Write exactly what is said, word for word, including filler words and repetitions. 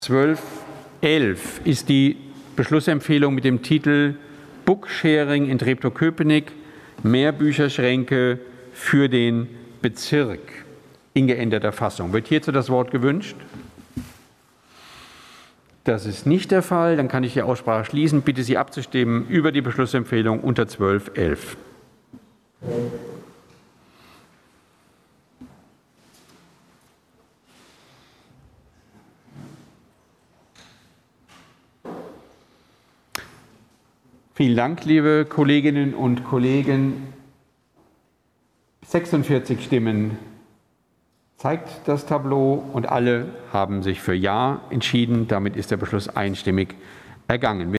zwölf elf ist die Beschlussempfehlung mit dem Titel Booksharing in Treptow-Köpenick, mehr Bücherschränke für den Bezirk in geänderter Fassung. Wird hierzu das Wort gewünscht? Das ist nicht der Fall. Dann kann ich die Aussprache schließen. Ich bitte Sie abzustimmen über die Beschlussempfehlung unter zwölf elf. Vielen Dank, liebe Kolleginnen und Kollegen. sechsundvierzig Stimmen zeigt das Tableau und alle haben sich für Ja entschieden. Damit ist der Beschluss einstimmig ergangen.